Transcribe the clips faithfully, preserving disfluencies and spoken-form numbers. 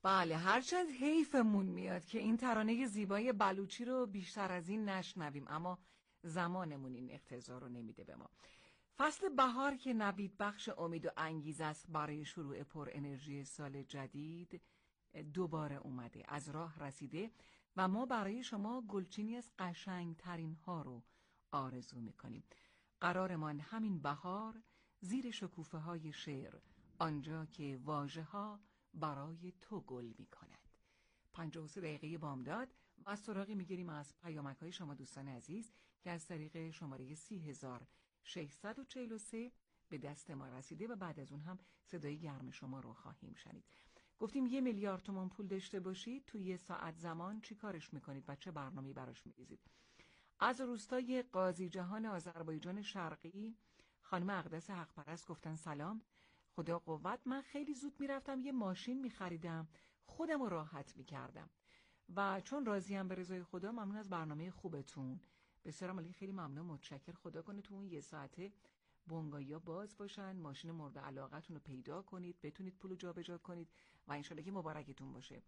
بله، هرچند حیفمون میاد که این ترانه زیبای بلوچی رو بیشتر از این نشنویم، اما زمانمون این اقتضا رو نمیده به ما. فصل بهار که نوید بخش امید و انگیزه است برای شروع پر انرژی سال جدید دوباره اومده، از راه رسیده و ما برای شما گلچینی از قشنگ ترین ها رو آرزو میکنیم. قرارمان همین بهار زیر شکوفه های شعر، آنجا که واژه ها برای تو گل میکند. پنجاه و سه دقیقه بامداد و از سراغی میگیریم از پیامک های شما دوستان عزیز که از طریق شماره سی هزار ششصد و چهل و سه به دست ما رسیده و بعد از اون هم صدای گرم شما رو خواهیم شنید. گفتیم یه میلیارد تومان پول داشته باشید توی یه ساعت زمان چی کارش میکنید و چه برنامه‌ای براش میریزید؟ از روستای قاضی جهان آذربایجان شرقی خانم اقدس حقپرست گفتن سلام، خدا قوت، من خیلی زود میرفتم یه ماشین میخریدم، خودم رو راحت میکردم و چون راضیم به رضای خدا، ممنون از برنامه خوبتون. بسیار عالی، خیلی ممنون، متشکر. خدا کنه تو اون یه ساعته بنگاهی‌ها باز باشن، ماشین مورد علاقتون رو پیدا کنید، بتونید پولو جابجا کنید و انشالله که مبارکتون باشه.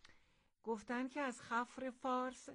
گفتن که از خفر فارس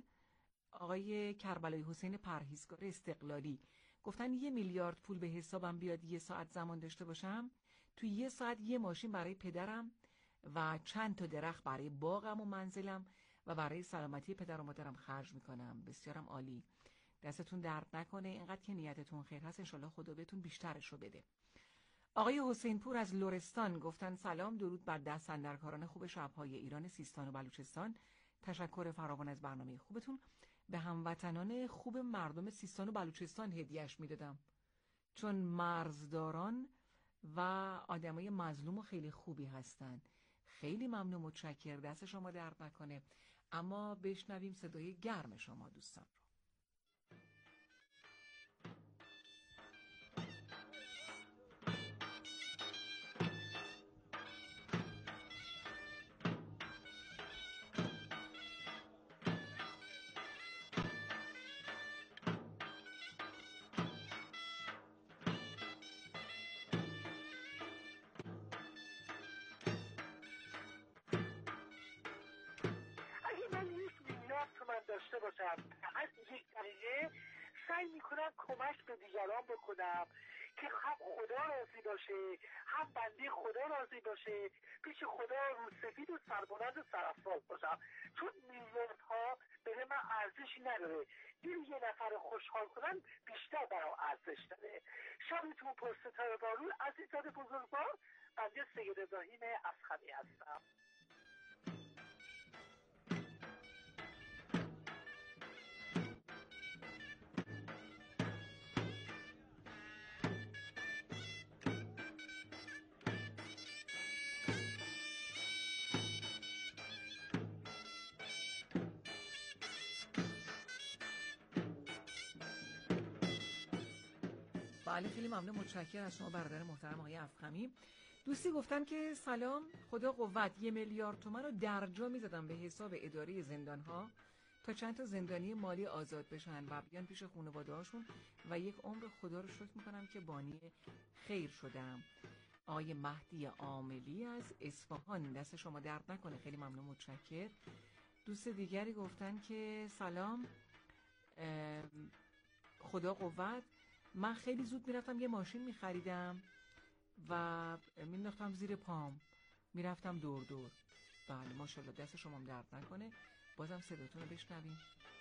آقای کربلای حسین پرهیزگار استقلالی گفتن یه میلیارد پول به حسابم بیاد یه ساعت زمان داشته باشم، تو یه ساعت یه ماشین برای پدرم و چند تا درخت برای باغم و منزلم و برای سلامتی پدر و مادرم خرج میکنم. بسیارم عالی، دستتون درد نکنه، اینقدر که نیتتون خیر هست انشالله خدا بهتون بیشترش رو بده. آقای حسین پور از لرستان گفتن سلام، درود بر دستاندرکاران خوب شب‌های ایران، سیستان و بلوچستان. تشکر فراوان از برنامه خوبتون. به هموطنان خوب مردم سیستان و بلوچستان هدیهش میدادم، چون مرزداران و آدمای مظلوم و خیلی خوبی هستن. خیلی ممنون، متشکر، دست شما درد نکنه. اما بشنویم صدای گرم شما دوستان رو. من داشته باشم فقط یک دقیقه سعی میکنم کمک به دیگران بکنم که هم خدا راضی باشه، هم بنده خدا راضی باشه، پیش خدا روسفید و سربلند و سرافراز باشم، چون میلیاردها به من ارزشی نداره. این یه نفر خوشحال کنن بیشتر برام ارزش داره. شبتون پر ستاره بارون. عزیزان بزرگوار، بنده سید ابراهیم افخمی هستم. بله، خیلی ممنون، متشکرم از شما برادر محترم آقای افخمی. دوستی گفتن که سلام، خدا قوت، یه میلیارد تومان رو درجا میزدم به حساب اداره زندان‌ها تا چند تا زندانی مالی آزاد بشن و بیان پیش خانواده هاشون و یک عمر خدا رو شکر میکنم که بانی خیر شدم. آقای مهدی عاملی از اصفهان، دست شما درد نکنه، خیلی ممنون، متشکر. دوست دیگری گفتن که سلام، خدا قوت، من خیلی زود میرفتم یه ماشین میخریدم و مینداختم زیر پام، میرفتم دور دور. بله ماشاءالله، دست شما هم درد نکنه. بازم صداتون رو بشنویم.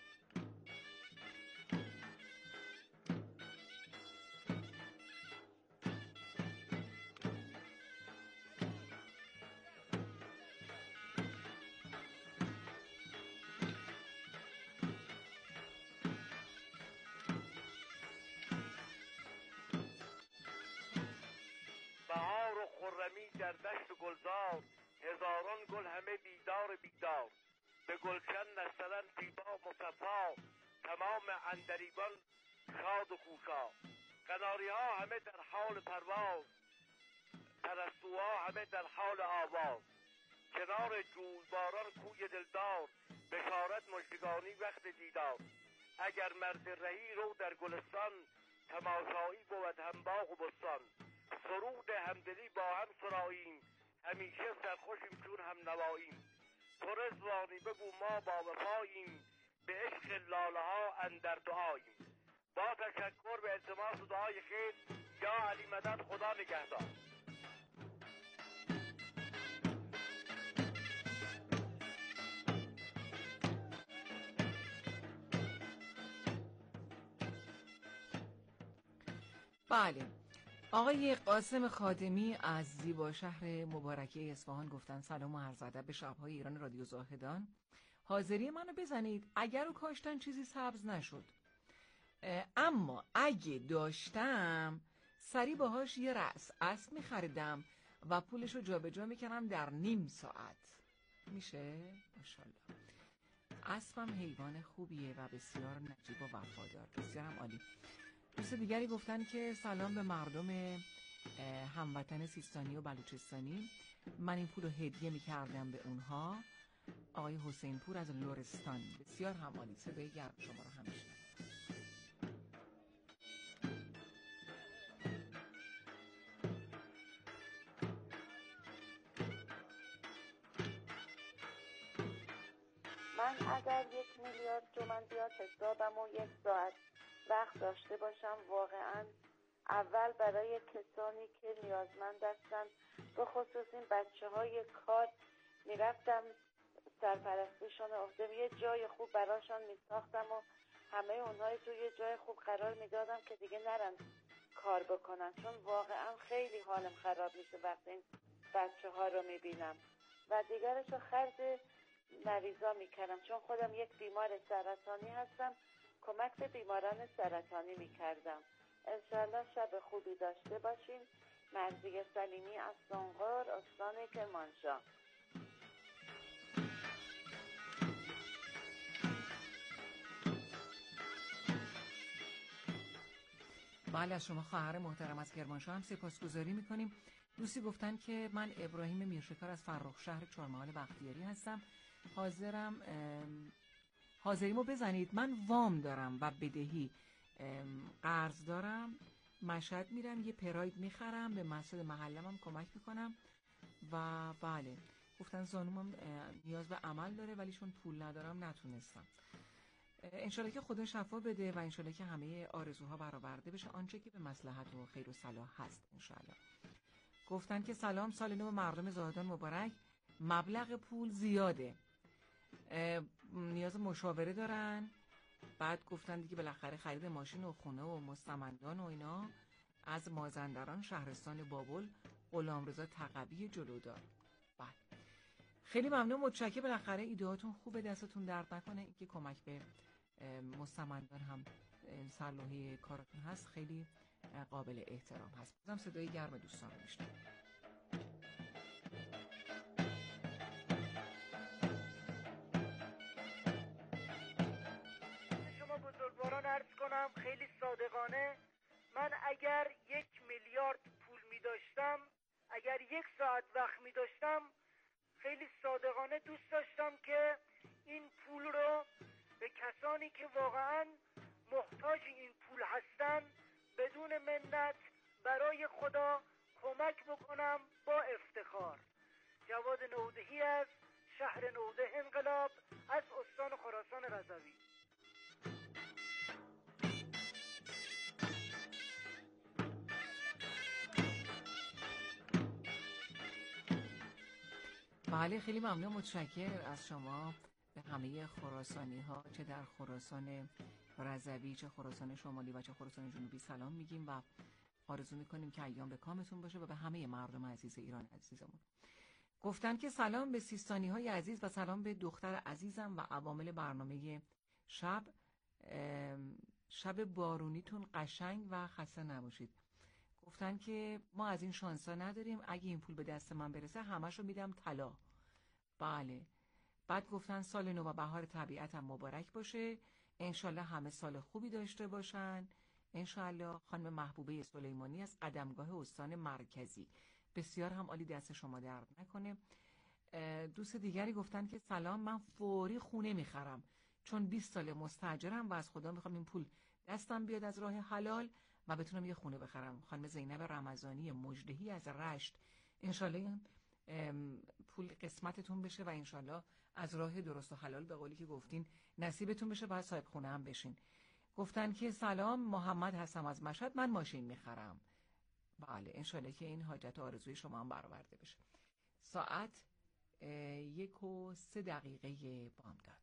بهار و خرمی در دشت و گلزار، هزاران گل همه بیدار بیدار. به گلشن نستدن زیبا مصفا، تمام عندلیبان شاد و خوشا. قناری ها همه در حال پرواز، پرستوها همه در حال آواز. کنار جویباران کوی دلدار، بشارت مژدگانی وقت دیدار. اگر مرد رهی رو در گلستان، تماشایی بود هم باغ و بستان. سرود همدلی با هم سراییم، همیشه سرخوشیم چون هم نواییم. تو رضوانی بگو ما با وفاییم، به عشق لاله ها اندر دعاییم. با تشکر به التماس و دعای خیر، یا علی مدد، خدا نگهدار. بله، آقای قاسم خادمی از زیبا شهر مبارکه اصفهان گفتن سلام و عرض ادب به شب‌های ایران رادیو زاهدان. حاضری منو بزنید اگر و کاشتن چیزی سبز نشد، اما اگه داشتم سری باهاش یه رأس اسب می‌خریدم و پولشو جابجا می‌کردم در نیم ساعت. میشه؟ ماشاءالله. اسبم حیوان خوبیه و بسیار نجیب و وفادار. بسیار هم عالی. دوست دیگری گفتن که سلام به مردم هموطن سیستانی و بلوچستانی، من این پول رو هدیه می‌کردم به اونها. آقای حسین پور از لرستان. بسیار هم عالی. صدای گرم شما رو هم میشنوم. من اگر یک میلیارد تومان بیاد حسابم و یک ساعت وقت داشته باشم، واقعا اول برای کسانی که نیازمند هستن، به خصوص این بچه های کار، میرفتم سرپرستیشون عهده، یه جای خوب براشون میساختم و همه اونهای توی یه جای خوب قرار میدادم که دیگه نرن کار بکنن، چون واقعا خیلی حالم خراب میشه وقتی این بچه ها رو میبینم. و دیگرش رو خرج مریضا میکردم، چون خودم یک بیمار سرطانی هستم، کمک به بیماران سرطانی میکردم. انشالله شب خوبی داشته باشین. مرضیه سلیمی از سنقر، استان کرمانشاه. بله، از شما خواهر محترم از کرمانشاه هم سپاسگزاری میکنیم. دوستی گفتن که من ابراهیم میرشکار از فرخ شهر چهارمحال بختیاری هستم. حاضرم حاضریمو بزنید، من وام دارم و بدهی قرض دارم، مشهد میرم یه پراید میخرم، به مسجد محلم هم کمک میکنم. و بله، گفتن زانومم نیاز به عمل داره ولی چون پول ندارم نتونستم. انشالله که خدا شفا بده و انشالله که همه آرزوها برآورده بشه، آنچه که به مصلحت و خیر و صلاح هست انشالله. گفتن که سلام، سال نو مردم زاهدان مبارک. مبلغ پول زیاده، نیاز مشاوره دارن. بعد گفتن دیگه بالاخره خرید ماشین و خونه و مستمندان و اینا از مازندران، شهرستان بابل، غلامرضا تقوی جلودار. بله، خیلی ممنون، متشکرم. بالاخره ایدهاتون خوبه، دستتون درد نکنه. اینکه کمک به مستمندان هم صلاحی کارتون هست، خیلی قابل احترام هست. بازم صدای گرم دوستان رو میشنم. شما بزرگواران عرض کنم خیلی صادقانه، من اگر یک میلیارد پول می داشتم، اگر یک ساعت وقت می داشتم، خیلی صادقانه دوست داشتم که این پول رو به کسانی که واقعا محتاج این پول هستن بدون منت برای خدا کمک بکنم با افتخار. جواد نودهی از شهر نوده انقلاب از استان خراسان رضوی. بله، خیلی ممنون، متشکر از شما به همه خراسانی ها، چه در خراسان رضوی، چه خراسان شمالی و چه خراسان جنوبی سلام میگیم و آرزو میکنیم که ایام به کامتون باشه و به همه مردم عزیز ایران عزیزمون. گفتن که سلام به سیستانی های عزیز و سلام به دختر عزیزم و عوامل برنامه شب. شب بارونیتون قشنگ و خسته نباشید. گفتن که ما از این شانسا نداریم، اگه این پول به دست من برسه همشو میدم طلا. بله. بعد گفتن سال نو و بهار طبیعتم مبارک باشه، انشالله همه سال خوبی داشته باشن. انشالله. خانم محبوبه سلیمانی از قدمگاه استان مرکزی. بسیار هم عالی، دست شما درد نکنه. دوست دیگری گفتن که سلام، من فوری خونه میخرم چون بیست سال مستاجرم و از خدا میخوام این پول دستم بیاد از راه حلال و بتونم یه خونه بخرم. خانم زینب رمضانی مجدهی از رشت. انشالله این پول قسمتتون بشه و انشالله از راه درست و حلال به قولی که گفتین نصیبتون بشه بعد صاحب خونه هم بشین. گفتن که سلام، محمد هستم از مشهد، من ماشین میخرم. بله انشالله که این حاجت و آرزوی شما هم برآورده بشه. ساعت یک و سه دقیقه بامداد.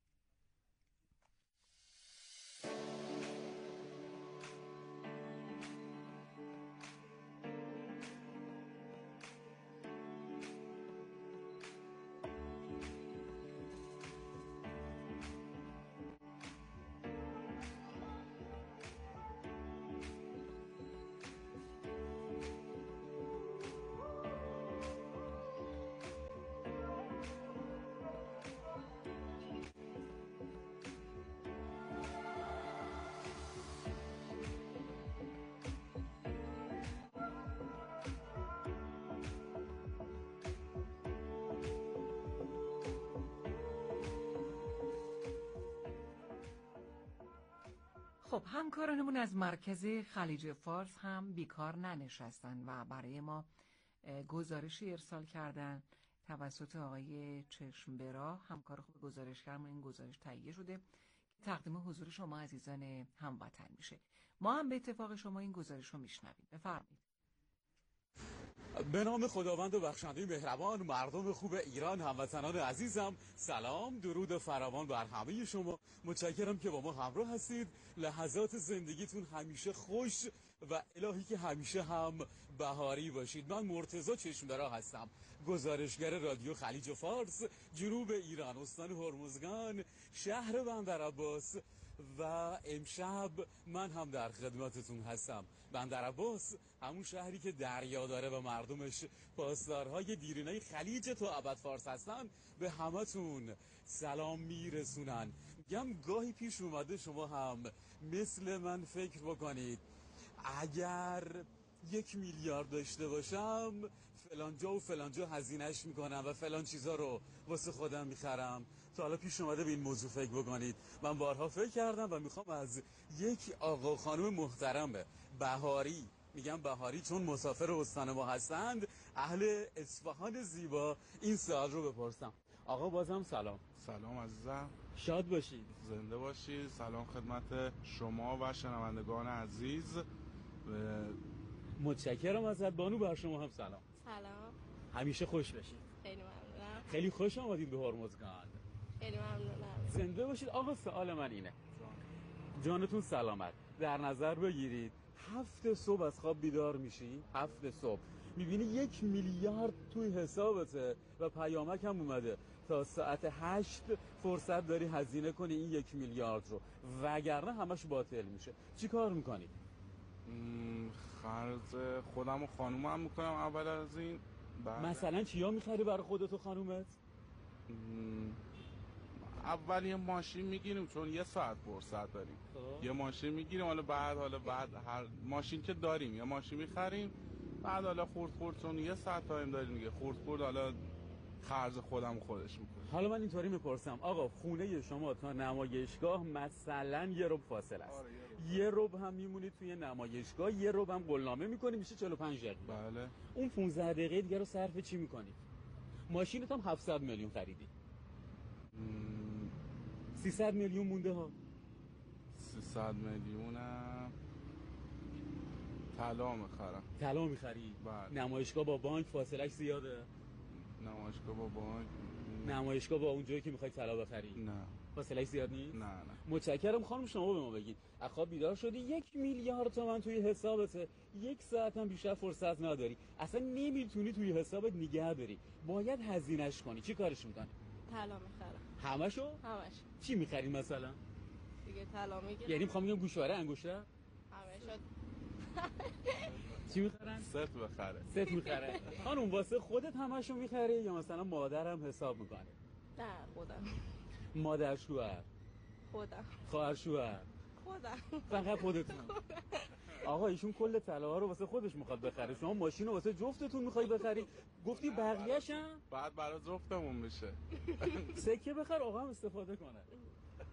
خب همکارانمون از مرکز خلیج فارس هم بیکار ننشستن و برای ما گزارشی ارسال کردن توسط آقای چشمبرا، همکار خوب گزارشگرمون. این گزارش تهیه شده که تقدیم حضور شما عزیزان هموطن میشه. ما هم به اتفاق شما این گزارش رو میشنویم. بفرمایید. به نام خداوند و بخشنده مهربان، مردم خوب ایران، هموطنان عزیزم، سلام، درود فراوان بر همه شما. متشکرم که با ما همراه هستید. لحظات زندگیتون همیشه خوش و الهی که همیشه هم بهاری باشید. من مرتضی چشمبرا هستم، گزارشگر رادیو خلیج فارس، جنوب ایران، استان هرمزگان، شهر بندرعباس. و امشب من هم در خدمتتون هستم. بندرعباس همون شهری که دریا داره و مردمش پاسدارهای دیرینه خلیج تا ابد فارس هستن، به همتون سلام میرسونن. میگم گاهی پیش اومده شما هم مثل من فکر بکنید اگر یک میلیارد داشته باشم فلانجا و فلانجا هزینهش میکنم و فلان چیزا رو واسه خودم میخرم. تا حالا پیش اومده به این موضوع فکر بکنید؟ من بارها فکر کردم و میخوام از یک آقا خانم محترم بهاری، میگم بهاری چون مسافر استان ما هستند، اهل اصفهان زیبا، این سوال رو بپرسم. آقا بازم سلام. سلام عزیزم، شاد باشید، زنده باشید. سلام خدمت شما و شنوندگان عزیز. متشکرم ازت. بانو بر شما هم سلام. سلام، همیشه خوش باشید. خیلی ممنونم. خیلی خوش آمدید به هرمزگان. خیلی ممنونم. زنده باشید. آقا سوال من اینه، جانتون سلامت. در نظر بگیرید هفت صبح از خواب بیدار میشی، هفت صبح میبینی یک میلیارد توی حسابته و پیامک هم اومده تا ساعت هشت فرصت داری هزینه کنی این یک میلیارد رو، وگرنه همش باطل میشه. چی کار میکنی؟ خرج خودم و خانومم میکنم اول از این. بعد مثلا چیا میخری برای خودت و خانومت؟ اول یه ماشین میگیریم چون یه ساعت فرصت داریم. خب. یه ماشین میگیریم، حالا بعد حالا بعد هر ماشین که داریم یه ماشین میخریم، بعد حالا خورد خورد چون یه ساعت تایم داریم دیگه، خورد خورد حالا خرج خودم خودش میکنم. حالا من اینطوری میپرسم آقا، خونه شما تا نمایشگاه مثلا یه ربع فاصله است. آره، یه ربع هم میمونید توی نمایشگاه، یه ربع هم قولنامه میکنی، میشه چهل و پنج دقیقه. بله. اون پانزده دقیقه دیگه رو صرف چی میکنی؟ ماشینت هم هفتصد میلیون خریدی. مم... سیصد میلیون مونده ها. سیصد میلیونم طلا میخرم. طلا میخری؟ بله. نمایشگاه با بانک فاصلهش زیاده؟ نمایشگاه با بانک نمایشگاه با اون جایی که میخوای طلا بخری؟ نه. فاصلهش زیاد نیست؟ نه نه. متشکرم خانم، شما به ما بگید از خواب بیدار شدی، یک میلیارد تومان توی حسابته، یک ساعت هم بیشتر فرصت نداری، اصلا نمیتونی توی حسابت نگه داری، باید هزینه‌اش کنی، چی کارش میکنی؟ طلا میخرم. همشو؟ همش. چی میخری مثلا؟ دیگه طلا میگیرم. یعنی میخوام بگم گوشواره انگشتر؟ همشو. چی میخرن؟ ست بخره. ست میخره. خانم واسه خودت همشو میخری یا مثلا مادرم حساب میکنه؟ نه خودم. مادر شوهر؟ خودم. خواهر شوهر؟ خودم. فقط خودتون؟ آقا ایشون کل طلاها رو واسه خودش میخواد بخره، شما ماشین رو واسه جفتتون میخوای بخری، گفتی بقیه‌ش هم بعد برای جفتمون بشه. سکه بخر آقا هم استفاده کنه.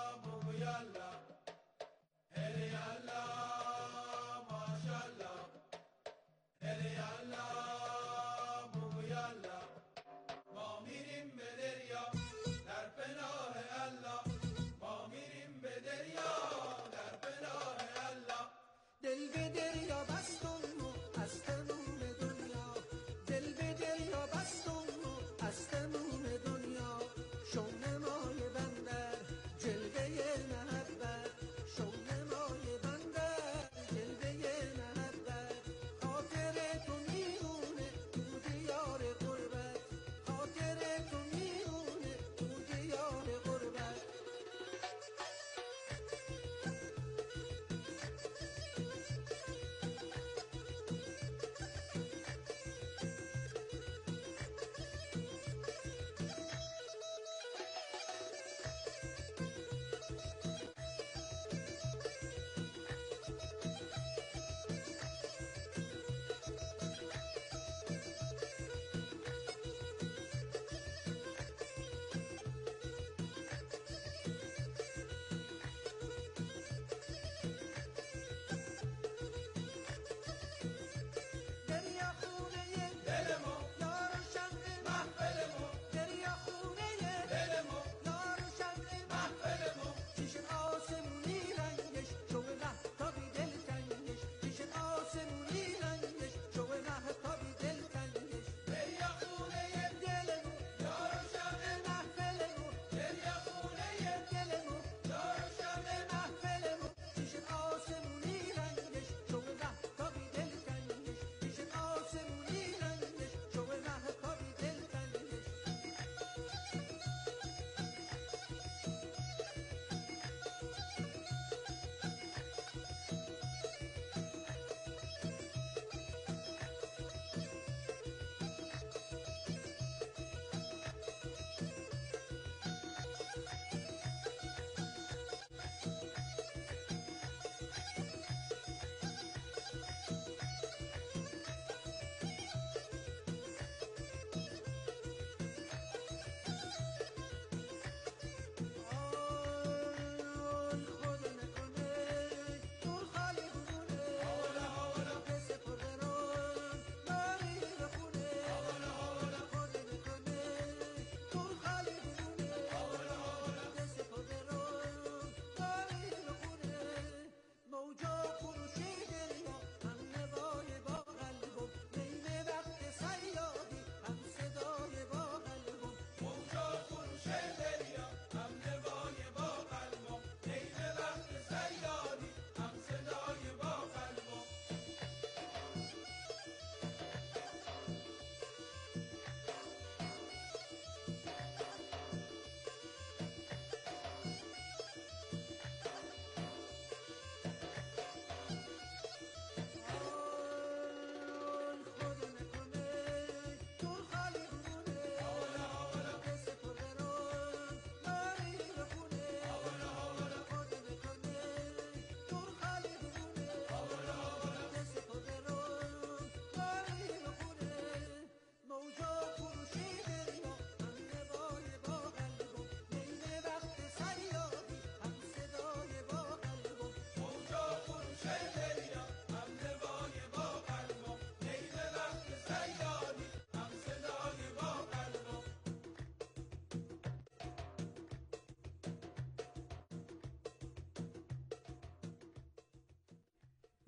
Mungu yalla, heri yalla.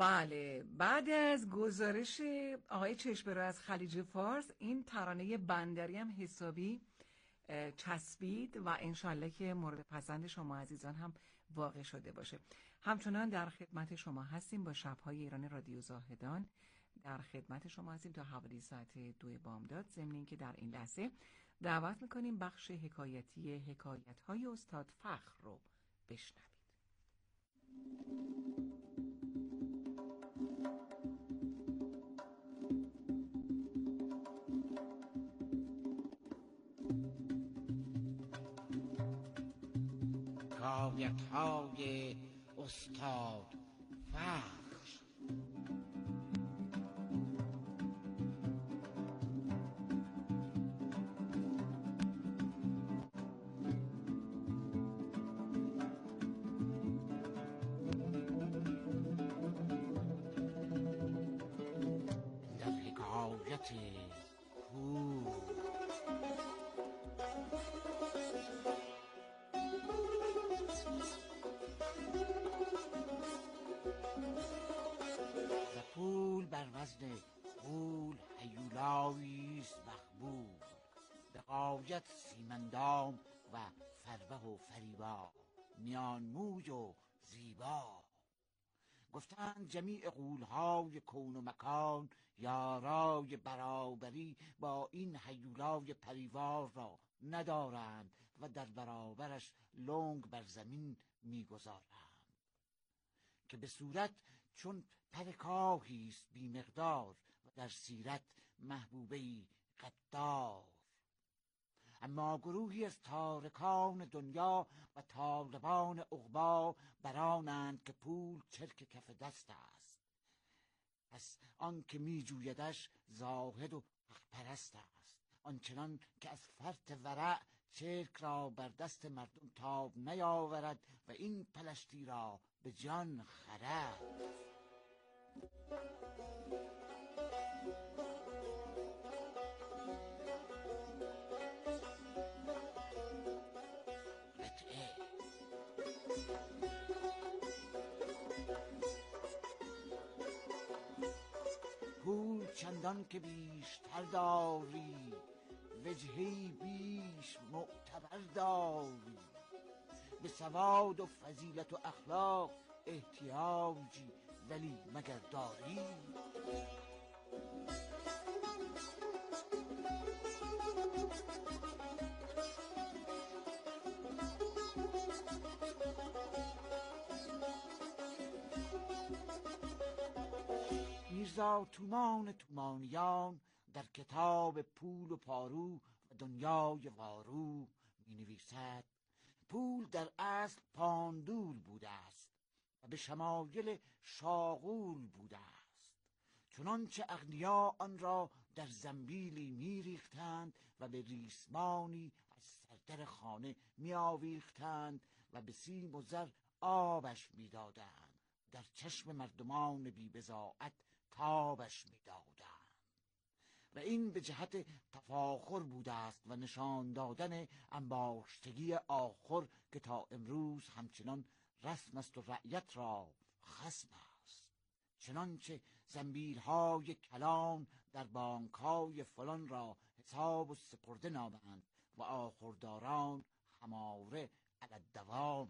بله، بعد از گزارش آقای چشمه‌رو از خلیج فارس، این ترانه بندری هم حسابی چسبید و انشالله که مورد پسند شما عزیزان هم واقع شده باشه. همچنان در خدمت شما هستیم با شب‌های ایران رادیو زاهدان. در خدمت شما هستیم تا حوالی ساعت دو بامداد. ضمن اینکه در این لحظه دعوت میکنیم بخش حکایتی حکایت‌های استاد فخر رو بشنوید. حکایت‌های استاد فخر. در حکایت کور پول بر وزن غول هیولاییست مقبول، به غایت سیمندام و فربه و فریبا، میان موی و زیبا. گفتند جمیع غولهای کون و مکان یارای برابری با این هیولای پریوار را ندارند و در برابرش لنگ بر زمین میگذارند، که به صورت چون پر کاهیست بی مقدار و در سیرت محبوبه‌ای غدار. اما گروهی از تارکان دنیا و طالبان عقبا برانند که پول چرک کف دست است، پس آن که می جویدش زاهد و حق پرست است، آنچنان که از فرط ورع چرک را بر دست مردم تاب نیاورد و این پلشتی را به جان خرد. پول چندان که بیشتر داری، وجهی بیش معتبر داری، به سواد و فضیلت و اخلاق احتیاجی ولی مگر داری؟ میرزا تومان تومانیان در کتاب پول و پارو و دنیای وارو می نویسد پول در اصل پاندول بوده است و به شمایل شاغول بوده است، چنانچه اغنیا آن را در زنبیلی می ریختند و به ریسمانی از سردر خانه می آویختند و به سیم و زر آبش می دادند، در چشم مردمان بی بضاعت تابش می دادند. و این به جهت تفاخر بوده است و نشان دادن انباشتگی آخر که تا امروز همچنان رسم است و رعیت را خصم است. چنانچه زنبیل‌های کلان در بانک‌های فلان را حساب و سپرده نامند و آخرداران هماره علی الدوام.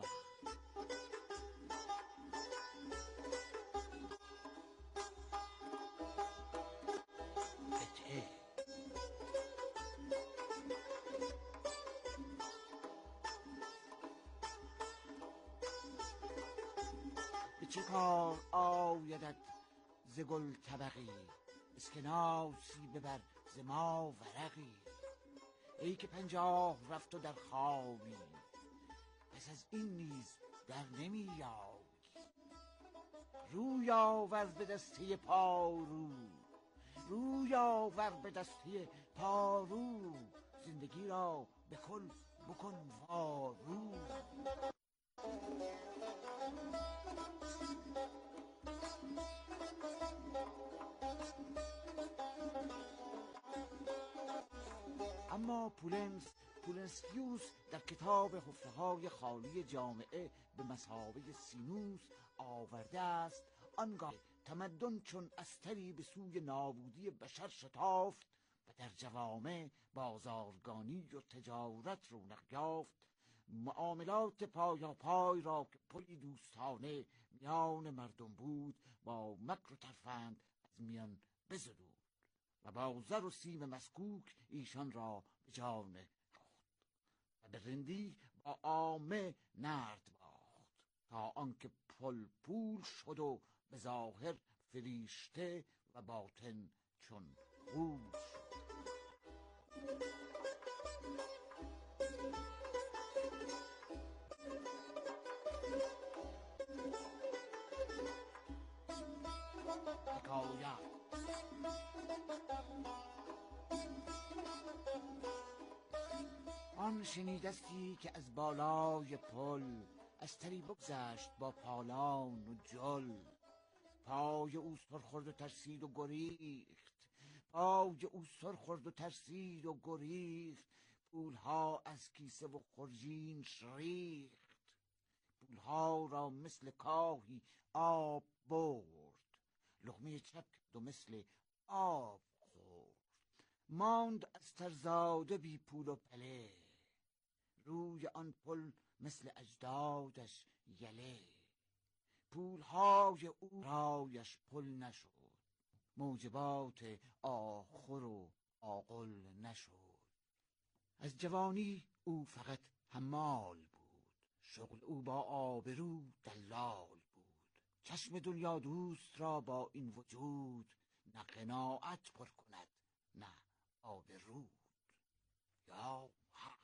به چه کار آیدت ز گل طبقی، اسکناسی ببر ز ما ورقی. ای که پنجاه رفت و در خوابی، پس از این نیز در نمی یابی. روی آور به دسته پارو، روی آور به دسته پارو، زندگی را به کل بکن وارو. اما پولنس پولنسیوس در کتاب حفره‌های خالی جامعه به مثابه سینوس آورده است آنگاه تمدن چون استری به سوی نابودی بشر شتافت و در جوامع بازارگانی و تجارت رونق یافت، معاملات پایاپای را که پلی دوستانه میان مردم بود با مکر و ترفند از میان بزدود و با زر و سیم مسکوک ایشان را به جان خود و به رندی با عامه نرد باخت، تا آنکه پل پول شد و به ظاهر فریشته و باطن چون غول شد. حکایت آن شنیدستی که از بالای پل استری بگذشت با پالان و جل، پای او سر خورد و ترسید و گریخت، پای او سر خورد و ترسید و گریخت، پولها از کیسه و خرجینش ریخت، پولها را مثل کاهی آب برد، لقمه چپ کرد و مثل آب خورد، ماند از ترزاده بی پول و پله، روی آن پل مثل اجدادش یله، پولهای او رایش پل نشد، موجبات آخر و آقل نشد. از جوانی او فقط حمال بود، شغل او با آبرو دلال بود، چشم دنیا دوست را با این وجود، نه قناعت پر کند نه آبرود. یا حق.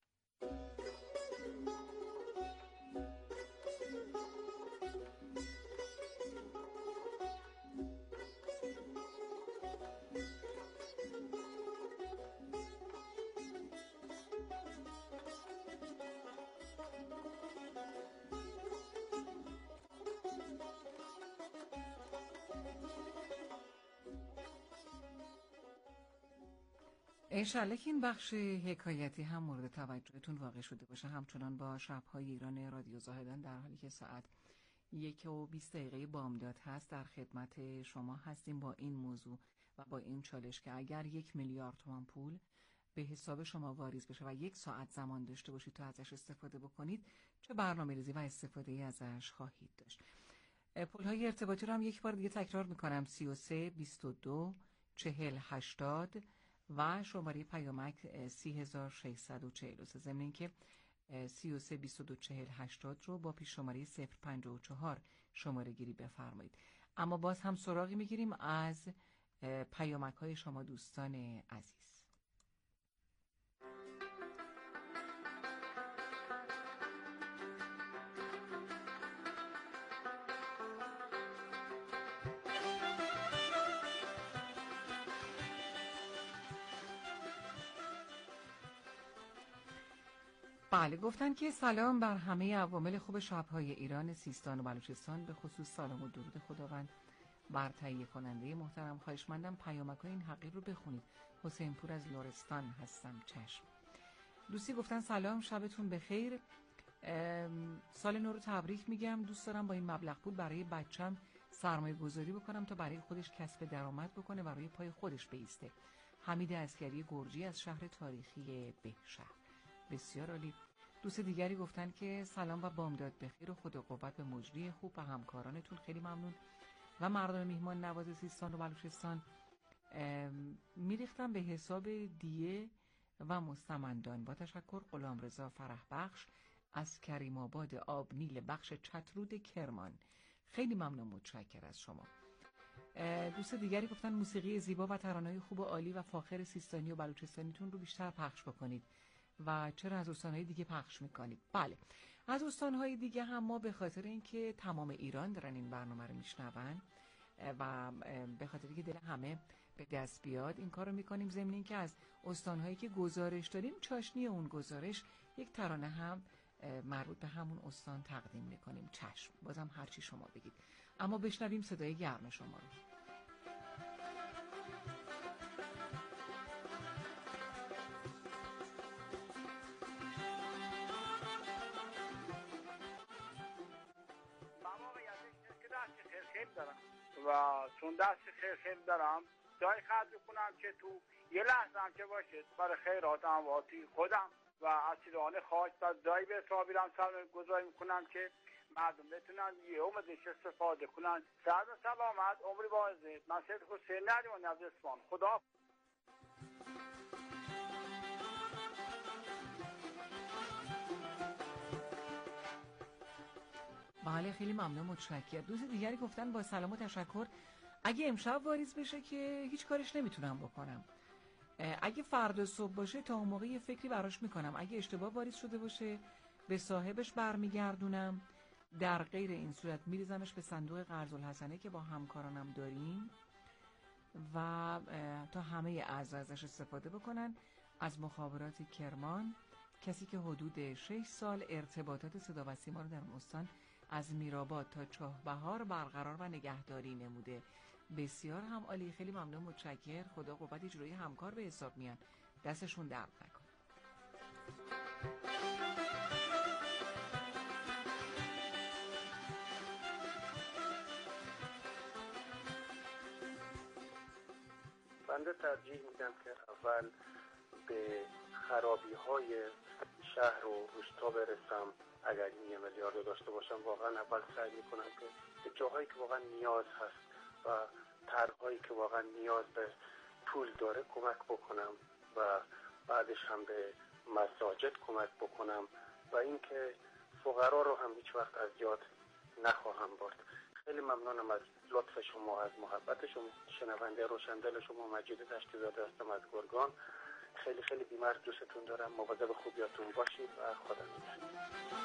انشالله که این بخش حکایتی هم مورد توجهتون واقع شده باشه. همچنان با شب‌های ایران رادیو زاهدان در حالی که ساعت یک و بیست دقیقه بامداد هست در خدمت شما هستیم با این موضوع و با این چالش که اگر یک میلیارد تومان پول به حساب شما واریز بشه و یک ساعت زمان داشته باشید تا ازش استفاده بکنید، چه برنامه‌ریزی و استفاده ای ازش خواهید داشت؟ پل‌های ارتباطی رو هم یک بار دیگه تکرار می‌کنم: سی و سه بیست و دو چهل هشتاد و شماره پیامک سی هزار و ششصد و چهل و سه. ضمن اینکه سی و سه بیست و دو چهل هشتاد رو با پیش شماره صفر پنجاه و چهار شماره گیری بفرمایید. اما باز هم سراغی میگیریم از پیامک های شما دوستان عزیز. بله، گفتن که سلام بر همه عوامل خوب شب‌های ایران، سیستان و بلوچستان، به خصوص سلام و درود خداوند بر تهیه کننده محترم. خواهشمندم پیامک این حقیر رو بخونید. حسین پور از لرستان هستم. چشم. دوستی گفتن سلام، شبتون بخیر، سال نو رو تبریک میگم. دوست دارم با این مبلغ پول برای بچم سرمایه گذاری بکنم تا برای خودش کسب درآمد بکنه و روی پای خودش بایسته. حمید عسکری گرجی از شهر تاریخی بهشهر. بسیار عالی. دوست دیگری گفتن که سلام و بامداد بخیر و خدا قوت به مجری خوب و همکارانتون. خیلی ممنون. و مردم میهمان نواز سیستان و بلوچستان میریختم به حساب دیه و مستمندان. با تشکر، غلامرضا فرح بخش از کریم آباد آب نیل بخش چترود کرمان. خیلی ممنون، متشکر از شما. دوست دیگری گفتن موسیقی زیبا و ترانه‌های خوب و عالی و فاخر سیستانی و بلوچستانیتون رو بیشتر پخش بکنید. و چرا از استانهای دیگه پخش میکنید؟ بله، از استانهای دیگه هم ما به خاطر اینکه تمام ایران دارن این برنامه رو میشنون و به خاطر اینکه دل همه به دست بیاد این کار رو میکنیم. ضمن اینکه از استانهایی که گزارش داریم چاشنی اون گزارش یک ترانه هم مربوط به همون استان تقدیم میکنیم. چشم، بازم هرچی شما بگید. اما بشنویم صدای گرم شما رو. دارم و چون دست خیر خیلی دارم جای خرج کنم که تو یه لحظه هم که باشه برای خیرات امواتی خودم و اسیران خاک تا جایی به حساب میرم سرمایه گذاری میکنم که مردم بتونن یه اومدش استفاده کنن. سر و سلامت، عمری بازه. من سید حسین نریمانی از اصفهان. خدا. بله خیلی ممنون، متشکرم. دوست دیگری گفتن با سلام و تشکر اگه امشب واریز بشه که هیچ کارش نمیتونم بکنم، اگه فردا صبح باشه تا اون موقع یه فکری براش میکنم، اگه اشتباه واریز شده باشه به صاحبش برمیگردونم، در غیر این صورت میریزمش به صندوق قرض الحسنه که با همکارانم داریم و تا همه اعضا ازش استفاده بکنن. از مخابرات کرمان، کسی که حدود شش سال ارتباطات صدا و سیما رو در اون استان از میرآباد تا چاهبهار برقرار و نگهداری نموده. بسیار هم عالی، خیلی ممنون، متشکر. خدا قوت اجرایی همکار به حساب میان، دستشون درد نکنه. بنده ترجیح میدم که اول به خرابی های شهر و روستا برسم. اگر این یه میلیارد داشته باشم واقعا اول سعی میکنم که به جاهایی که واقعا نیاز هست و طرحهایی که واقعا نیاز به پول داره کمک بکنم و بعدش هم به مساجد کمک بکنم و اینکه فقرا رو هم هیچ وقت از یاد نخواهم برد. خیلی ممنونم از لطف شما، از محبت شما. شنونده روشندل شما مجید دشتی زاده هستم از گرگان. خیلی خیلی بی‌مرز دوستتون دارم. مواظب خوبیاتون باشید و خدا نگهدار.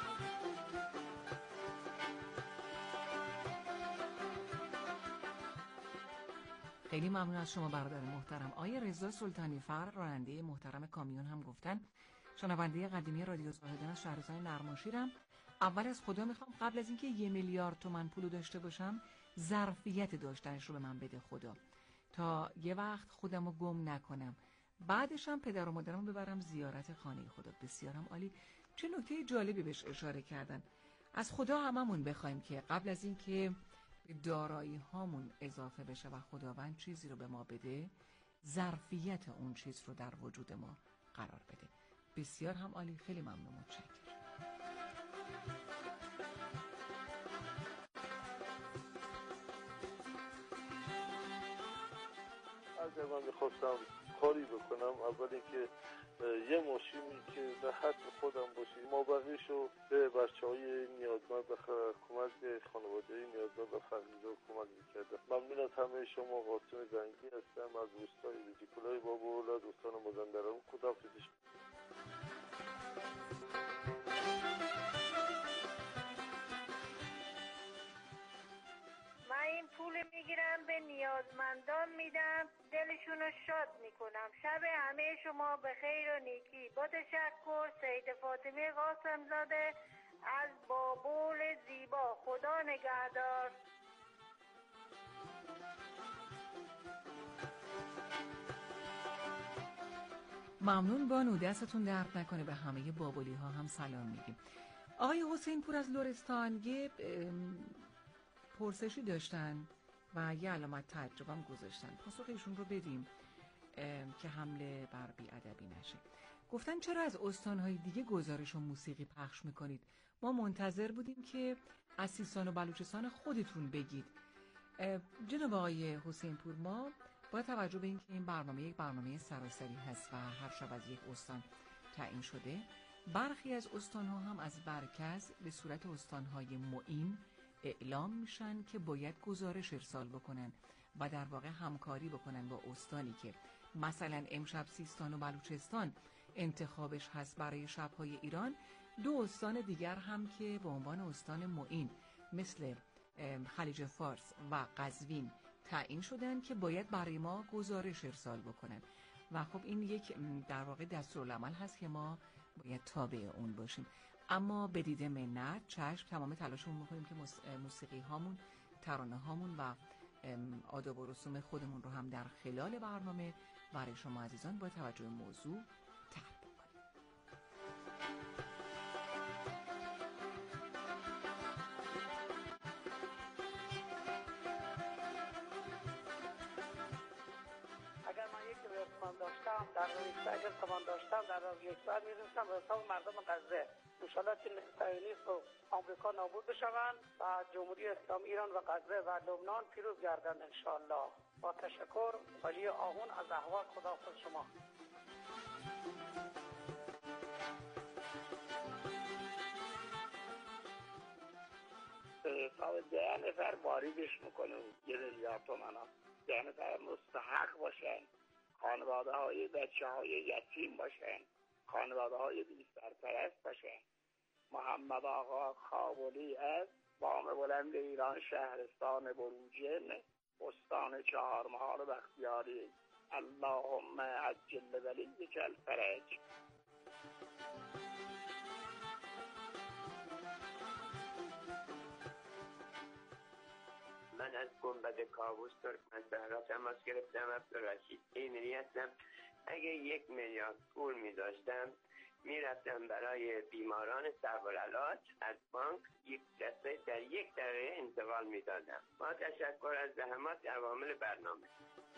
خیلی ممنون از شما برادر محترم. آیه رضا سلطانی فر، راننده محترم کامیون، هم گفتن شنونده قدیمی رادیو زاهدان از شهرستان نرماشیرم. اول از خدا میخوام قبل از اینکه یه میلیارد تومن پولو داشته باشم ظرفیت داشتنش رو به من بده خدا، تا یه وقت خودمو گم نکنم. بعدش هم پدر و مادرمو ببرم زیارت خانه خدا. بسیارم عالی. چه نکته جالبی بهش اشاره کردن. از خدا هممون بخوایم که قبل از اینکه دارایی هامون اضافه بشه و خداوند چیزی رو به ما بده، ظرفیت اون چیز رو در وجود ما قرار بده. بسیار هم عالی، خیلی ممنون، متشکرم. اگر من میخواستم کاری بکنم، اول اینکه یه ماشینی که در حد خودم باشه، ما بقیشو به بچه های نیازمند بخواه کمک به خانواده نیازمند و فقیرها کمک میکردم. ممنون از همه شما. قاسم زنگی هستم از روستای رجیکولای بابا اولاد استان مازندران. خداحافظ. من این پول میگیرم به نیازمندان میدم، دلشون رو شاد میکنم. شب همه شما به خیر و نیکی. با تشکر، سید فاطمه قاسم زاده از بابول زیبا. خدا نگهدار. ممنون بانو، دستتون درد نکنه. به همه بابولی ها هم سلام میگیم. آقای حسین پور از لرستان یه پرسشی داشتن و یه علامت تعجب هم گذاشتن. پاسخ ایشون رو بدیم که حمله بر بی‌ادبی نشه. گفتن چرا از استانهای دیگه گزارش و موسیقی پخش میکنید؟ ما منتظر بودیم که از سیستان و بلوچستان خودتون بگید. جناب آقای حسین پور، ما با توجه به اینکه این برنامه یک برنامه سراسری هست و هر شب از یک استان تعیین شده، برخی از استانها هم از مرکز به صورت استانهای معین اعلام میشن که باید گزارش ارسال بکنن و در واقع همکاری بکنن با استانی که مثلا امشب سیستان و بلوچستان انتخابش هست برای شب‌های ایران، دو استان دیگر هم که به عنوان استان معین مثل خلیج فارس و قزوین تعیین شدن که باید برای ما گزارش ارسال بکنن و خب این یک در واقع دستورالعمل هست که ما باید تابع اون باشیم. اما به دید منت چشم تمام تلاشمون میکنیم که موسیقی هامون، ترانه هامون و آداب و رسوم خودمون رو هم در خلال برنامه برای شما عزیزان با توجه به موضوع تقدیم کنیم. برنامه‌ریزی اگر توان داشتم در از یک ساعت می‌رسم به حساب مردم غزه. انشالله که صهیونیست و آمریکا نابود بشوند و جمهوری اسلامی ایران و غزه و لبنان پیروز گردند انشالله. با تشکر، ولی آهون از احوال. خداحافظ شما. حساب ده نفر واریدش میکنیم یه میلیارد تومن ها. ده نفر مستحق باشن، خانواده های بچه های یتیم باشن، خانواده های بی سرپرست باشن. محمد آقا کابلی از بام بلند ایران، شهرستان بروجین، استان چهارمحال بختیاری. اللهم عجل ولیک الفرج. من از گنبد کاووس ترکمن صحرا تماس گرفتم. عبدالرشید ایمری هستم. اگه یک میلیارد پول می داشتم میرفتم برای بیماران سربالعلاج از بانک یک دسته در یک دقیقه انتقال میدادم. با تشکر از زحمات عوامل برنامه.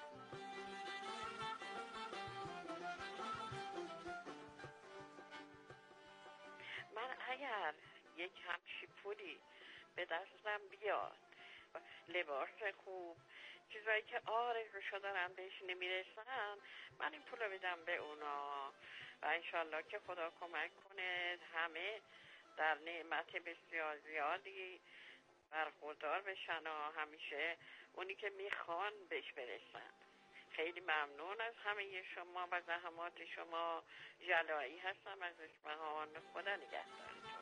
من اگر یک همچی پولی به دستم بیاد، لباس خوب، چیزایی که آرزو دارم بهش نمیرسم، من این پول رو بدم به اونا و انشالله که خدا کمک کنه همه در نعمت بسیار زیادی برخوردار بشن و همیشه اونی که میخوان بهش برسن. خیلی ممنون از همه شما و زحمات شما. جلایی هستم از اصفهان. خدا نگهدارتون.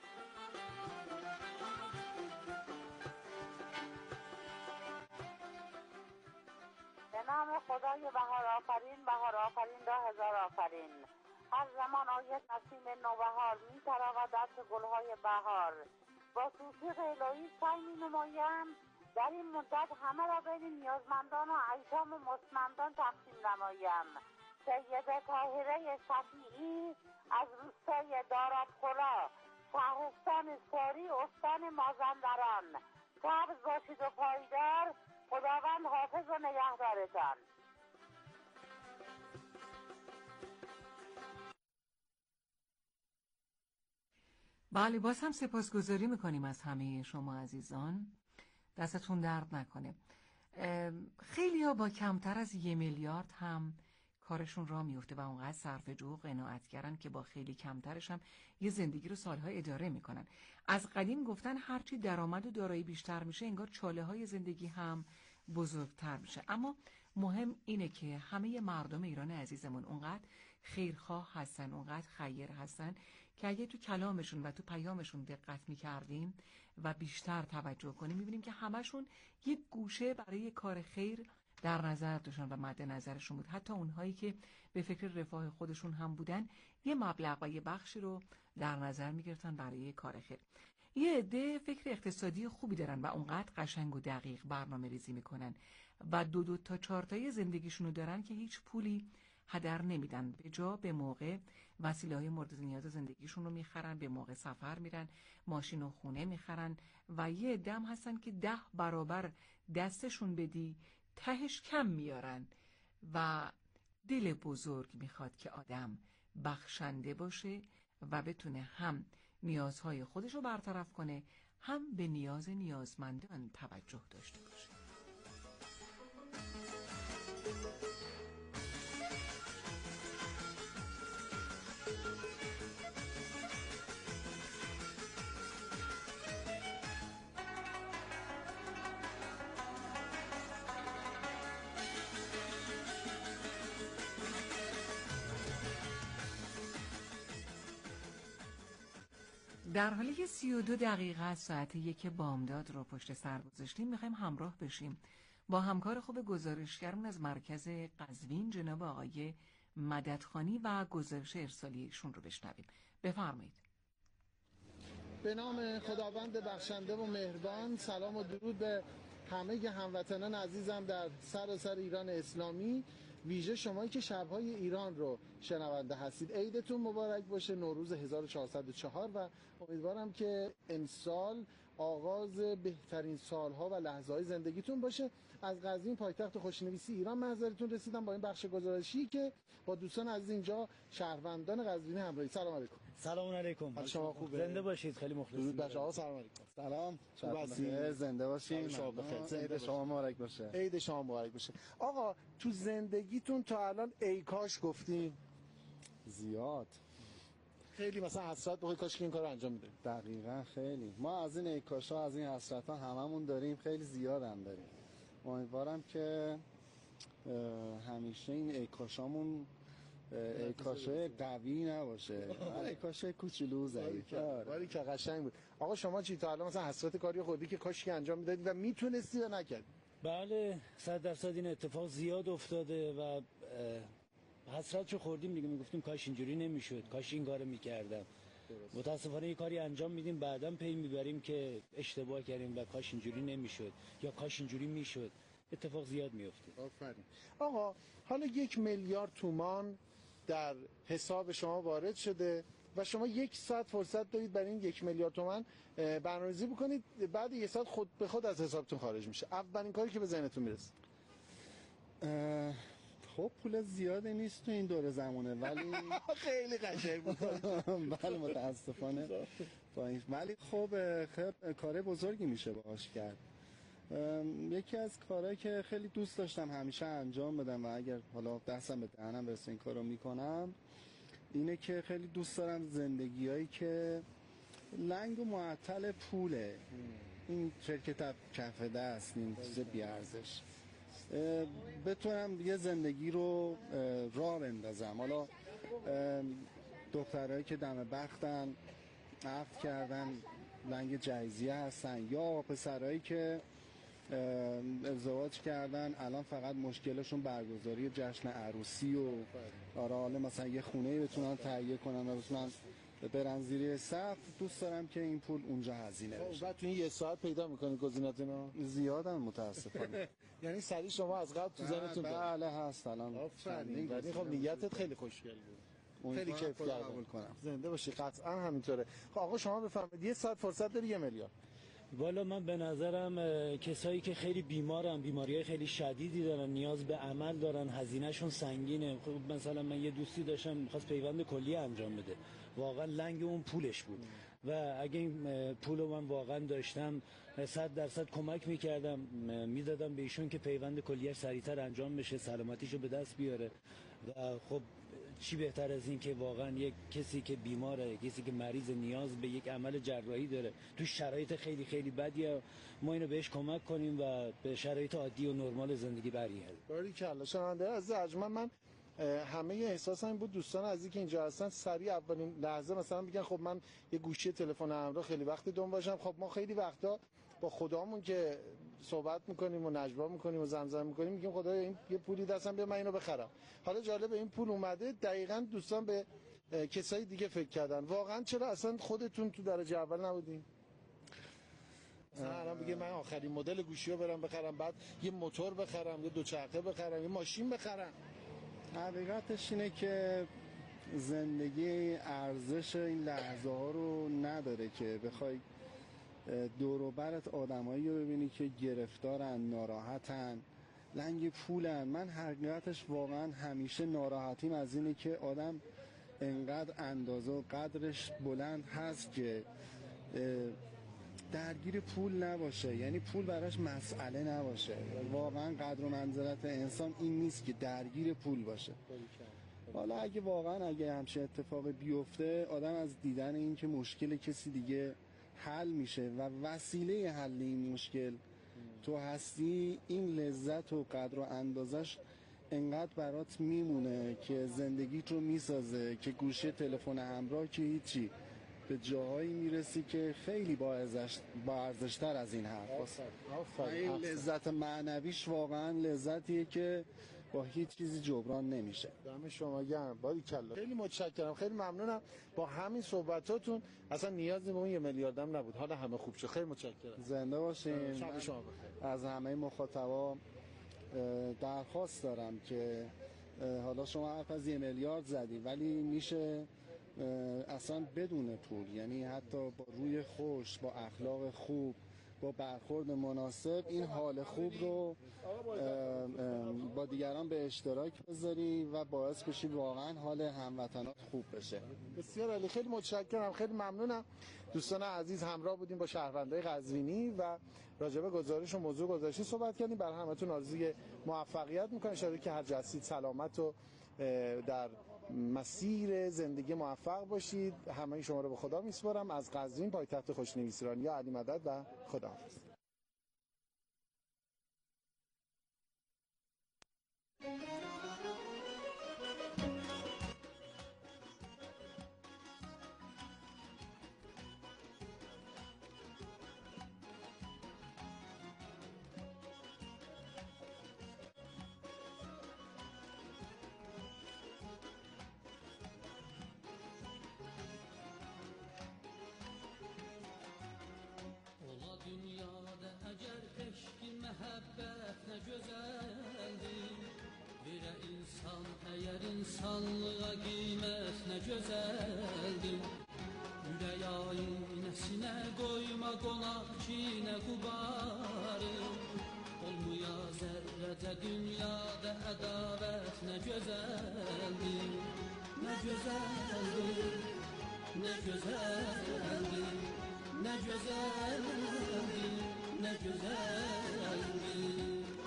به نام خدای بهار آفرین، بهار آفرین را هزار آفرین. هر زمان آید نسیم نوبهار، می تراود عطر گلهای بهار. با توفیق الهی سعی می نمایم در این مدت همه را بین نیازمندان و ایتام و مستمندان تقسیم نمایم. سیده طاهره شفیعی از روستای دارابخلا، شهرستان ساری، استان مازندران. سبز باشید و پایدار. خداوند حافظ و نگهدارتان. بله، باز هم سپاسگزاری میکنیم از همه شما عزیزان. دستتون درد نکنه. خیلی ها با کمتر از یه میلیارد هم کارشون را میفته و اونقدر صرف جو و قناعتگرن که با خیلی کمترش هم یه زندگی رو سالها اداره میکنن. از قدیم گفتن هرچی درآمد و دارایی بیشتر میشه انگار چاله های زندگی هم بزرگتر میشه. اما مهم اینه که همه مردم ایران عزیزمون اونقدر خیرخواه هستن، اونقدر خیر هستن که اگه تو کلامشون و تو پیامشون دقت میکردیم و بیشتر توجه کنیم میبینیم که همشون یک گوشه برای کار خیر در نظر داشتن و مد نظرشون بود. حتی اونهایی که به فکر رفاه خودشون هم بودن یه مبلغ و یه بخشی رو در نظر میگرفتن برای کار خیر. یه عده فکر اقتصادی خوبی دارن و اونقدر قشنگ و دقیق برنامه ریزی میکنن و دو دو تا چهار تای زندگیشونو دارن که هیچ پولی هدر نمیدن. به جا به موقع وسیله‌های مورد نیاز زندگیشون رو میخرن، به موقع سفر میرن، ماشین و خونه میخرن و یه عده هم هستن که ده برابر دستشون بدی تهش کم میارن و دل بزرگ میخواد که آدم بخشنده باشه و بتونه هم نیازهای خودش رو برطرف کنه، هم به نیاز نیازمندان توجه داشته باشه. در حالی که سی و دو دقیقه از ساعت یک بامداد رو پشت سر گذاشتیم، میخوایم همراه بشیم با همکار خوب گزارشگرمون از مرکز قزوین جناب آقای مددخانی و گزارش ارسالیشون رو بشنویم. بفرمایید. به نام خداوند بخشنده و مهربان. سلام و درود به همه هموطنان عزیزم در سراسر ایران اسلامی ویژه شمایی که شب‌های ایران رو شنونده هستید. عیدتون مبارک باشه، نوروز هزار و چهارصد و چهار، و امیدوارم که امسال آغاز بهترین سالها و لحظه‌های زندگیتون باشه. از قزوین پایتخت خوشنویسی ایران محضرتون رسیدم با این بخش گزارشی که با دوستان از اینجا شهروندان قزوینی همراهی. سلام علیکم. سلام علیکم. حال شما خوبه؟ زنده باشید. خیلی مخلصیم. درود بر شما. سلام علیکم. سلام. خوب زنده باشید. شما بخیر. عید شما مبارک باشه. عید شما مبارک باشه. آقا تو زندگیتون تا الان ای کاش گفتین؟ زیاد. خیلی مثلا حسرت بخوای کاش که این کارو انجام میدیم. دقیقاً خیلی. ما از این ای کاشا، از این حسرت‌ها هممون داریم، خیلی زیاد هم داریم. امیدوارم که همیشه این ای کاشامون ای کاشای قوی نباشه. ای کاشای کوچولو ضعیف. ولی که قشنگ بود. آقا شما چی تا الان مثلا حسرت کاری خودی که کاش که انجام میدادی و میتونستی یا نکردی؟ بله، صد درصد این اتفاق زیاد افتاده و حسرتشو خوردیم دیگه. میگفتیم کاش اینجوری نمیشد، کاش این کارو میکردم. متاسفانه یه کاری انجام میدیم بعداً پی میبریم که اشتباه کردیم و کاش اینجوری نمیشد یا کاش اینجوری میشد. اتفاق زیاد میفته. آفرین. آقا حالا یک میلیارد تومان در حساب شما وارد شده و شما یک ساعت فرصت دارید برای این یک میلیارد تومان برنامه‌ریزی بکنید. بعد یک ساعت خود به خود از حسابتون خارج میشه. اولین کاری که به ذهنتون میرسه؟ خب پول زیادی نیست تو این دور زمانه، ولی خیلی قشنگ بود. بله متاسفانه ولی خب خیلی کار بزرگی میشه باهاش کرد. یکی از کارهایی که خیلی دوست داشتم همیشه انجام بدم و اگر حالا دستم به دهنم برسه این کارو میکنم، اینه که خیلی دوست دارم زندگیایی که لنگ و معطل پوله، این شرکت کف دست، این چیز بیارزش، بتونم یه زندگی رو راه بندازم. حالا دخترهایی که دم بختن، عفت کردن، لنگ جهیزیه هستن، یا پسرهایی که ازدواج کردن الان فقط مشکلشون برگزاری جشن عروسی و آره حالا مثلا یه خونه بتونن تهیه کنن و بتونن برن زیر سقف. دوست دارم که این پول اونجا هزینه بشه. بعد تو این یه ساعت پیدا میکنی گزینه‌تونو؟ زیادن متاسفانه. یعنی سریع شما از قبل تو ذهنتون؟ بله هست الان. آفرین. یعنی خب نیتت خیلی خوشگل بود. خیلی کیف کردم. زنده باشی. قطعا همینطوره. خب آقا شما بفرمایید یه ساعت فرصت داری یه میلیارد. والا من به نظرم کسایی که خیلی بیمارن، بیماریهای خیلی شدیدی دارن، نیاز به عمل دارن، هزینهشون سنگینه. خب مثلا من یه دوستی داشتم می‌خواست پیوند کلیه انجام بده، واقعا لنگ اون پولش بود و اگه این پولو من واقعا داشتم صد درصد کمک میکردم، میدادم به ایشون که پیوند کلیه سریعتر انجام بشه، سلامتیشو به دست بیاره. و خب چی بهتر از این که واقعا یک کسی که بیماره، کسی که مریض نیاز به یک عمل جراحی داره تو شرایط خیلی خیلی بدیه، ما اینو بهش کمک کنیم و به شرایط عادی و نرمال زندگی برگرده. باریکلا. شنونده عزیز ارجمند، من همه احساسم این بود دوستان عزیزی که اینجا هستن سریع اولین لحظه مثلا میگن خب من یه گوشی تلفن همراه خیلی وقتی دنبال باشم. خب ما خیلی وقتا با خدامون که صحبت میکنیم و نجوا میکنیم و زمزمه میکنیم میگیم خدایا این یه پولی دستم بیا من اینو بخرم. حالا جالب این پول اومده دقیقاً دوستان به کسای دیگه فکر کردن. واقعا چرا اصلا خودتون تو درجه اول نبودین؟ مثلا الان بگه من آخرین مدل گوشیو برم بخرم، بعد یه موتور بخرم، یه دوچرخه بخرم، یه ماشین بخرم. حقیقتش اینه که زندگی ارزش این لحظه ها رو نداره که بخوای دور و برت آدمایی رو ببینی که گرفتارن، ناراحتن، لنگ پولن. من حقیقتش واقعا همیشه ناراحتیم از اینه که آدم انقدر اندازه و قدرش بلند هست که درگیر پول نباشه، یعنی پول براش مسئله نباشه. واقعا قدر و منزلت انسان این نیست که درگیر پول باشه. حالا اگه واقعا اگه همچین اتفاق بیفته، آدم از دیدن این که مشکل کسی دیگه حل میشه و وسیله حل این مشکل تو هستی، این لذت و قدر و اندازش انقدر برات میمونه که زندگیت رو میسازه که گوشه تلفن همراه که هیچی، به جاهایی میرسی که خیلی با ارزش‌تر از این حرف هست. این لذت معنویش واقعا لذتیه که با هیچ چیزی جبران نمیشه. دم شما گرم. باریکلا. خیلی متشکرم، خیلی ممنونم. با همین صحبتاتون اصلا نیازی به اون یه میلیاردم نبود. حالا همه خوب شد. خیلی متشکرم. زنده باشین. شب شما بخیر. از همه مخاطبا درخواست دارم که حالا شما حرف از یه میلیارد زدی ولی میشه اصلا بدون پول، یعنی حتی با روی خوش، با اخلاق خوب، با برخورد مناسب این حال خوب رو با دیگران به اشتراک بذاری و باعث بشی واقعا حال هموطنات خوب بشه. بسیار عالی، خیلی متشکرم، خیلی ممنونم. دوستان عزیز همراه بودیم با شهروندای قزوینی و راجع به گزارش و موضوع گذاشتی صحبت کردیم. برای همتون آرزوی موفقیت میکنم، ان که هر جا هستید سلامت و در مسیر زندگی موفق باشید. همه شما رو به خدا میسپارم. از قزوین پایتخت خوشنویسی ایرانیا، علی مدد و خداحافظ. İnsanlığa qeymət nə gözəldir. Ürək aynəsinə qoyma qonaq ki nə qubarı. Olmuya zərrəcə dünyada ədavət nə gözəldir. Nə gözəldir, nə gözəldir, nə gözəldir, nə gözəldir.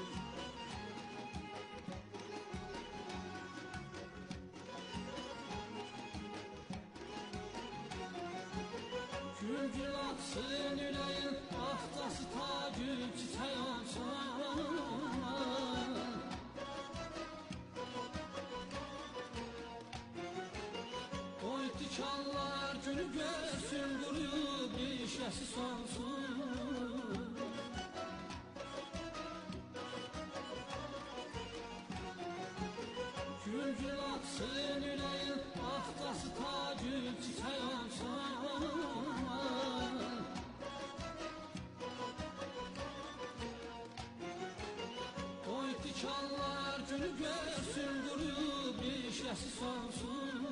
Gül atsın yüreğin ahtası tacı çiçek olsun. Oy dikanlar günü görsün quruyub işəsi sonsun. Gül atsın yüreğin ahtası tacı çiçek olsun. Dikanlar günü görsün quruyub işəsi sonsun.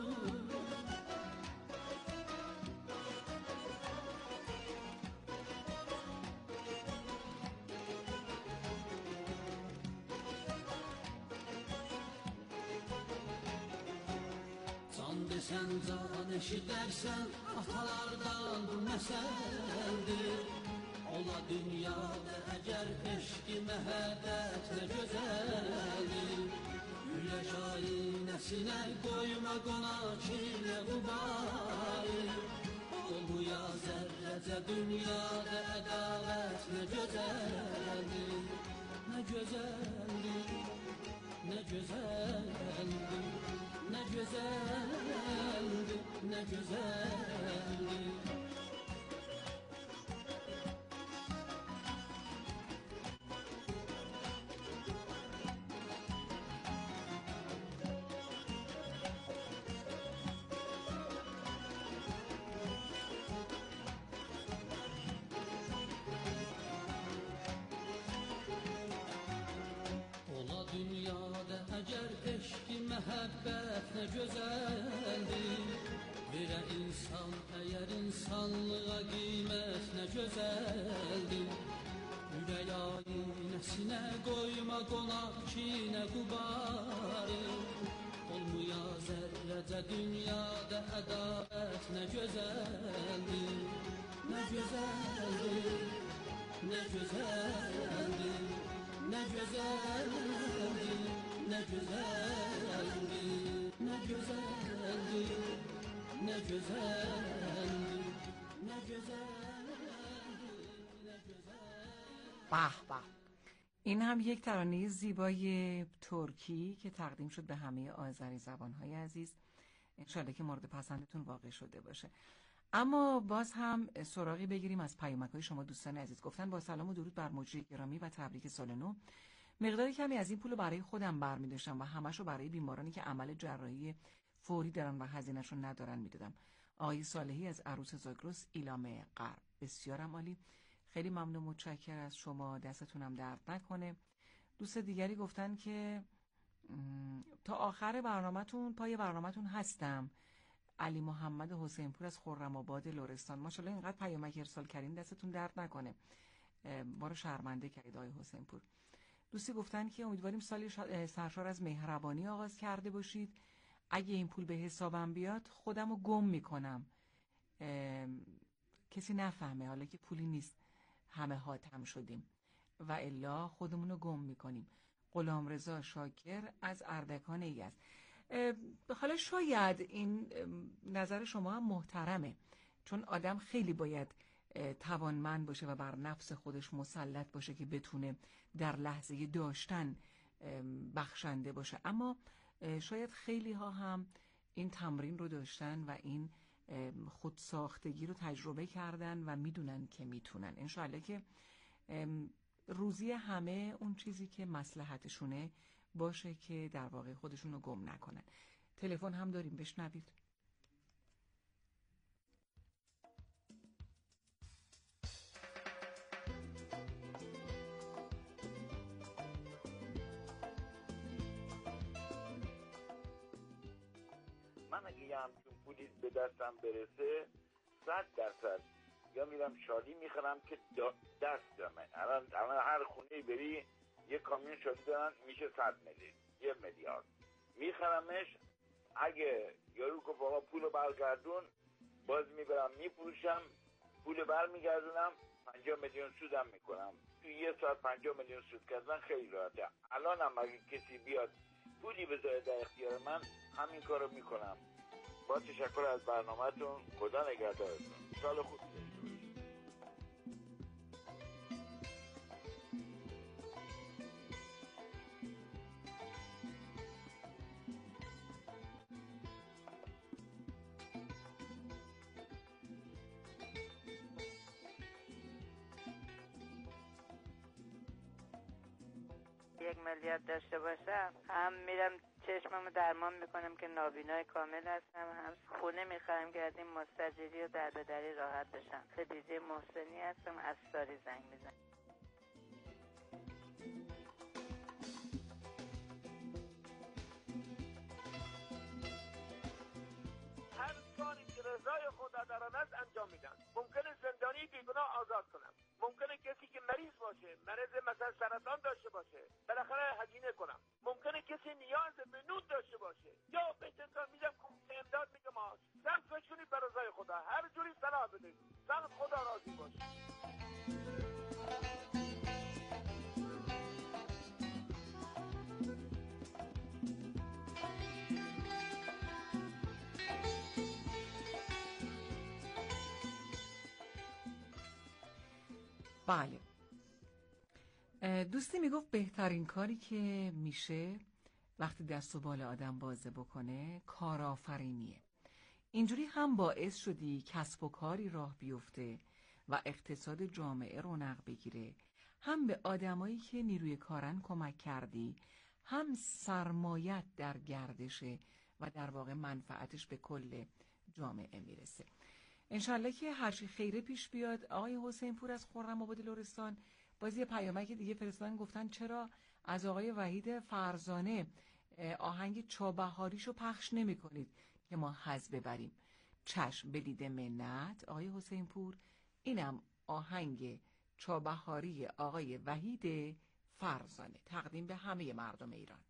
Can desən can eşidərsən atalardan bu məsəldir. Ola dünyada əgər eşqi məhəbbət nə gözəldir. Ürək aynəsinə qoyma qonaq ki nə qubarı. Olmuya zərrəcə dünyada ədavət nə gözəldir. Nə gözəldir, nə gözəldir, nə gözəldir, nə gözəldir. Məhəbbət nə gözəldir. Verə insan əgər insanlığa qiymət nə gözəldir. Ürək aynəsinə qoyma qonaq ki nə qubarı. Olmuya zərrəcə dünyada ədavət nə gözəldir. Nə gözəldir, nə gözəldir, nə gözəldir, nə gözəldir, nə gözəldir, nə gözəldir, nə gözəldir, nə gözəldir. به به، این هم یک ترانه زیبای ترکی که تقدیم شد به همه آذری زبانهای عزیز. انشالله که مورد پسندتون واقع شده باشه. اما باز هم سراغی بگیریم از پیامک‌های شما دوستان عزیز. گفتن با سلام و درود بر مجری گرامی و تبریک سال نو. مقداری کمی از این پولو برای خودم برمی‌داشتم و همشو برای بیمارانی که عمل جراحی فوری دارن و هزینه‌شو ندارن میدادم. آقای صالحی از عروس زاگرس ایلام غرب. بسیارم عالی. خیلی ممنون، متشکرم از شما، دستتونم درد نکنه. دوست دیگری گفتن که تا آخر برنامه‌تون پای برنامه‌تون هستم. علی محمد حسین پور از خرم آباد لرستان. ماشاءالله اینقدر پیامک ارسال کردین دستتون درد نکنه. ما رو شرمنده کردید آقای حسین پور. دوستی گفتن که امیدواریم سالی سرشار از مهربانی آغاز کرده باشید. اگه این پول به حسابم بیاد خودم رو گم میکنم، کسی نفهمه حالا که پولی نیست همه حاتم شدیم و الا خودمون رو گم میکنیم. غلامرضا شاکر از اردکان یزد. حالا شاید این نظر شما هم محترمه، چون آدم خیلی باید توانمند باشه و بر نفس خودش مسلط باشه که بتونه در لحظه داشتن بخشنده باشه، اما شاید خیلی ها هم این تمرین رو داشتن و این خودساختگی رو تجربه کردن و میدونن که میتونن. انشاءالله که روزی همه اون چیزی که مصلحتشونه باشه که در واقع خودشون رو گم نکنن. تلفن هم داریم، بشنوید. من اگه یه همچون پولی به دستم برسه صد درصد یا میرم شادی میخرم که دست دامن. الان الان هر خونه بری یه کامیون شادی دارن میشه صد میلیون یه میلیارد میخرمش. اگه یارو گفت آقا پولو برگردون، باز میبرم میفروشم، پول برمیگردونم، پنجاه میلیون سودم میکنم. تو یه ساعت پنجاه میلیون سود کردن خیلی راحته. الان هم اگه کسی بیاد پولی بذاره در اختیار من همین کارو میکنم. با تشکر از برنامه‌تون، خدا نگهدارتون. سال خوب داشته باشید. یک میلیارد داشته باشم، هم میرم چشممو درمان میکنم که نابینای کامل هستم، هم خونه میخرم که از این مستجری و در به دری راحت بشم. خدیجه محسنی هستم، از ساری زنگ میزنم. هر کاری که رضای خدا در آن است انجام میدن. ممکنه زندانی بیگناه آزاد کنم، ممکنه کسی که مریض باشه، مرض مثلا سرطان داشته باشه، بالاخره هزینه کنم. ممکنه کسی نیاز به نون داشته باشه، یا به انسان میگم که امداد میگم آج سن فشونی به رضای خدا، هر جوری صلاح بده، سن خدا راضی باشه. بله، دوستی میگفت بهترین کاری که میشه وقتی دست و بال آدم بازه بکنه کارآفرینیه. اینجوری هم باعث شدی کسب و کاری راه بیفته و اقتصاد جامعه رونق بگیره، هم به آدمایی که نیروی کارن کمک کردی، هم سرمایت در گردشه و در واقع منفعتش به کل جامعه میرسه. انشالله که هرچی خیره پیش بیاد. آقای حسین پور از خرم آباد لرستان باز یه پیامک دیگه فرستادن، گفتن چرا از آقای وحید فرزانه آهنگ چابهاریشو پخش نمی کنید که ما حظ ببریم. چشم، بدید منت آقای حسین پور، اینم آهنگ چابهاری آقای وحید فرزانه، تقدیم به همه مردم ایران.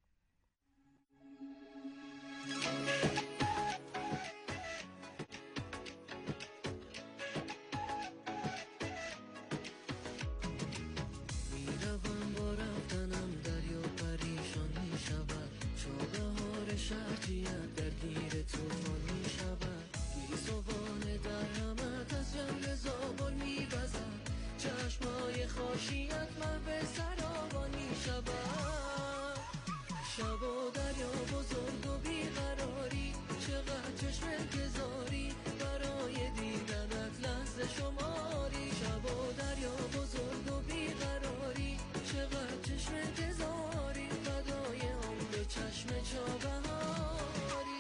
شرطیت در گیر توفان می شود، گیسوان در همت از جنگ زابل می بزد، چشمای خاشیت محو سرابان می شود. شب و دریا بزرگ و بیقراری، چقدر چشم انتظاری برای دیدنت لحظه شماری. شب و دریا بزرگ و بیقراری، چقدر چشم انتظاری فدای عمر چشم چابهاری.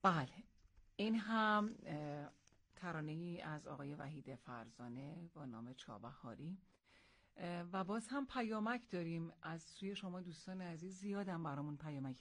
بله، این هم ترانه‌ای از آقای وحید فرزانه با نام چابهاری. و باز هم پیامک داریم از سوی شما دوستان عزیز، زیادم برامون پیامک